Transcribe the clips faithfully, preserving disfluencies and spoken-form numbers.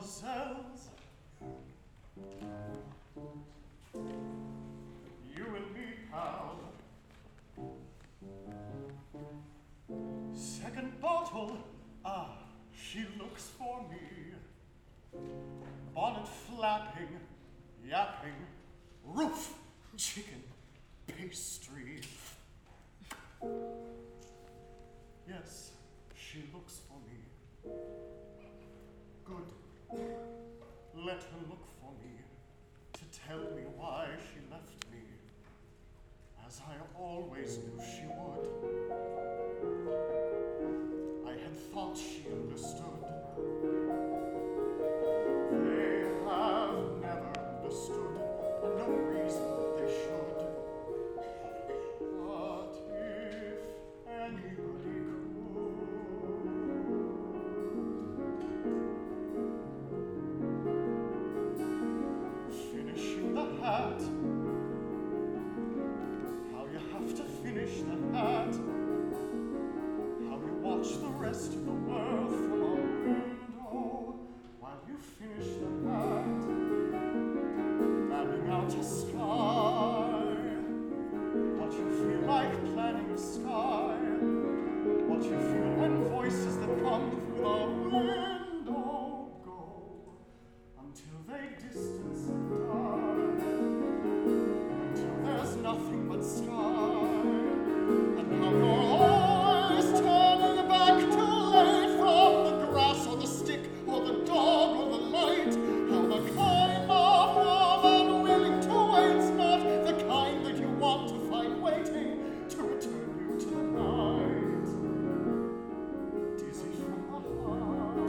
Mademoiselles, you and me, pal. Second bottle, ah, she looks for me. Bonnet flapping, yapping, roof, chicken, pastry. Yes, she looks for me. Good. Let her look for me to tell me why she left me, as I always knew she would. I had thought she understood. They have never understood, and no reason that they should. But if anybody hat. How you have to finish the hat. How you watch the rest of the world from a window while you finish the hat. Mapping out a sky. What you feel like planning a sky. What you feel when voices that come through the window go until they distance and die. Nothing but sky, and how you're always turning back too late from the grass or the stick or the dog or the light. How the kind of woman willing to wait's not the kind that you want to find waiting to return you to the night. Dizzy from the heart,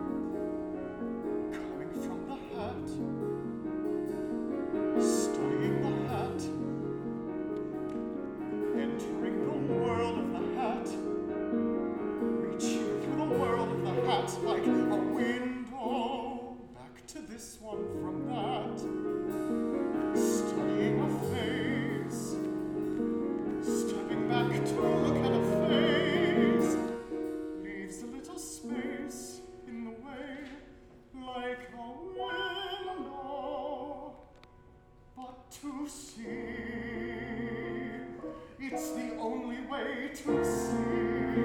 coming from the hat, studying the hat. Entering the world of the hat, reaching through the world of the hat like a window, back to this one from that, studying a face, stepping back to look at a face, leaves a little space in the way, like a window, but to see. It's the only way to see.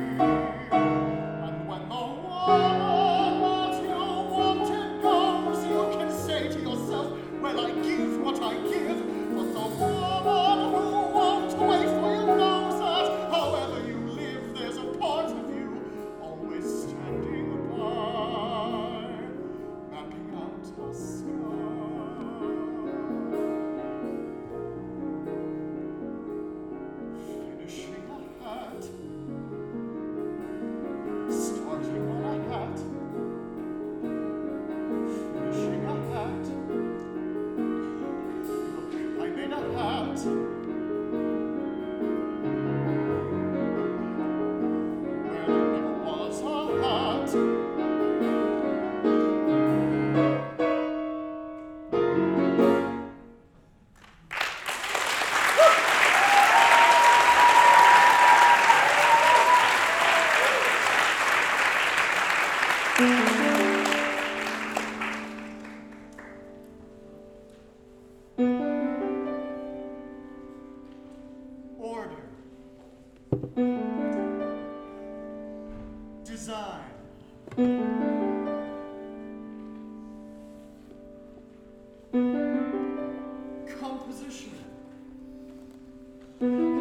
And when the one what you wanted goes, you can say to yourself, well, I give what I give. But the woman who won't wait for you knows that however you live, there's a part of you always standing by, mapping out a sky. Composition.